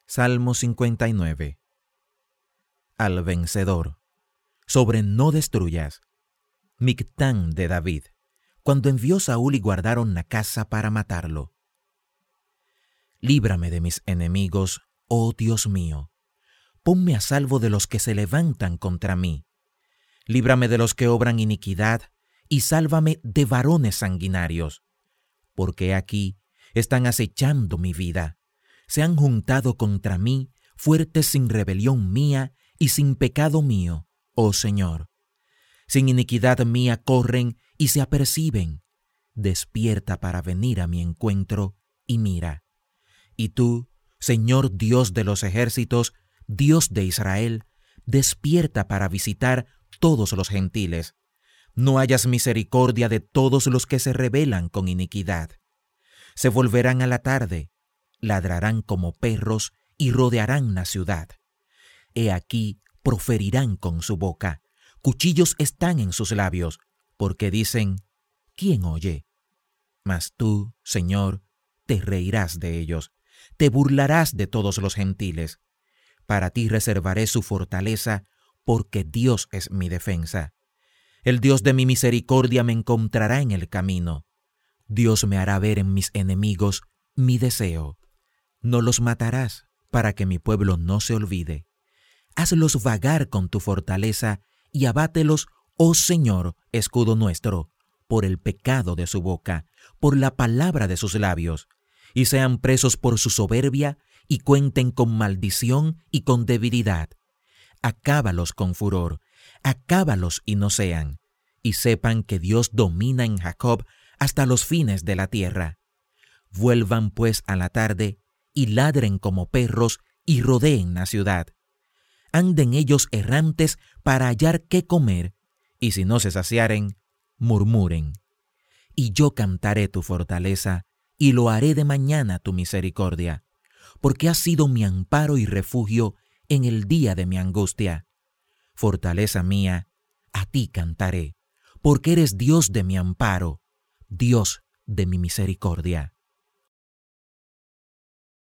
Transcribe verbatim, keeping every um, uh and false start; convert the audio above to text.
Salmo cincuenta y nueve. Al vencedor, sobre no destruyas. Mictán de David, cuando envió Saúl y guardaron la casa para matarlo. Líbrame de mis enemigos, oh Dios mío. Ponme a salvo de los que se levantan contra mí. Líbrame de los que obran iniquidad, y sálvame de varones sanguinarios. Porque aquí están acechando mi vida. Se han juntado contra mí, fuertes sin rebelión mía y sin pecado mío, oh Señor. Sin iniquidad mía corren y se aperciben. Despierta para venir a mi encuentro y mira. Y tú, Señor Dios de los ejércitos, Dios de Israel, despierta para visitar todos los gentiles. No hayas misericordia de todos los que se rebelan con iniquidad. Se volverán a la tarde, ladrarán como perros y rodearán la ciudad. He aquí, proferirán con su boca, cuchillos están en sus labios, porque dicen, ¿quién oye? Mas tú, Señor, te reirás de ellos, te burlarás de todos los gentiles. Para ti reservaré su fortaleza, porque Dios es mi defensa. El Dios de mi misericordia me encontrará en el camino. Dios me hará ver en mis enemigos mi deseo. No los matarás, para que mi pueblo no se olvide. Hazlos vagar con tu fortaleza y abátelos, oh Señor, escudo nuestro, por el pecado de su boca, por la palabra de sus labios, y sean presos por su soberbia y cuenten con maldición y con debilidad. Acábalos con furor, acábalos y no sean, y sepan que Dios domina en Jacob hasta los fines de la tierra. Vuelvan pues a la tarde y ladren como perros y rodeen la ciudad. Anden ellos errantes para hallar qué comer, y si no se saciaren, murmuren. Y yo cantaré tu fortaleza, y lo haré de mañana tu misericordia, porque has sido mi amparo y refugio en el día de mi angustia. Fortaleza mía, a ti cantaré, porque eres Dios de mi amparo, Dios de mi misericordia.